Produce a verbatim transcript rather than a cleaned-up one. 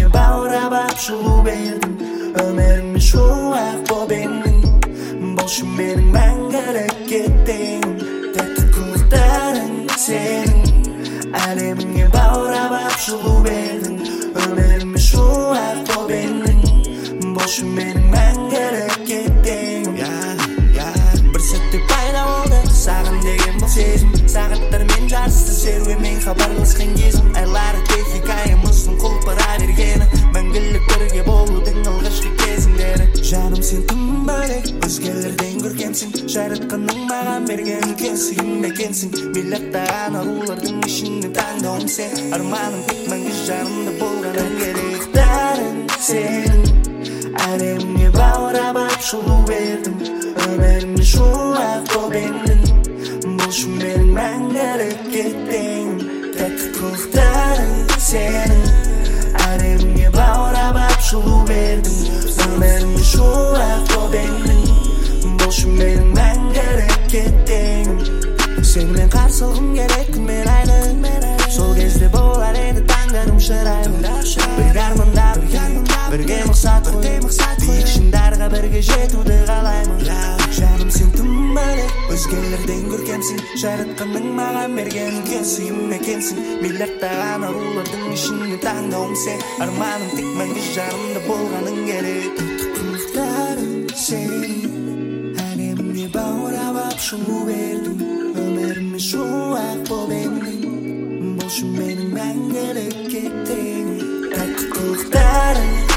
Kalbimge bağrabap şulu berdim Ömerimi şu akbo benim Boşum benim ben gerek ettim Tatlı kulakların senin Alemimge bağrabap şulu berdim Ömerimi şu akbo benim Boşum benim ben gerek ettim Bir sette payda oldu Sağın degen bu sezim Sağıtlar men jarısты serve men habarlaskan gezim Ayları tek hikayemizin kulpara bergeni Мәңгілік бірге болудың алғашқы кезіңдері Жаным сен тым бөлек өзгелерден көркемсің Жаратқанның маған берген үлкен сыйым екенсің Миллиардтаған арулардың ішінен таңдауым сен Арманым тек мәңгі жанымда болғаның керек Дарың сенің әлемге баурап шолу бердім Өмірімді шулап болып ендің Болшым менің мәңгілік еттің Тәтті қылықтарың сенің Әлемге баурап шолу бердім Өмірімді шулап болып ендің Болшым менің мәңгілік еттің Сенімен қарсылығым керек күнмен айлы Сол кезде болар еді таңдарым шырайлы Бір армандар бірге мақсат қой Биік шыңдарға бірге жетуді қалаймын Жаным сен тым бөлек өзгелерден көркемсің Жаратқанның маған берген үлкен сыйым екенсің Миллиардтаған арулардың ішінен таңдауым сен Арманым тек мәңгі жанымда болғаның керек Құлықтарың сен әлемге баурап шолу бердің Өміріме шуақ болып ендің Болшым менің мәңгілік еттің Тәтті қылықтарың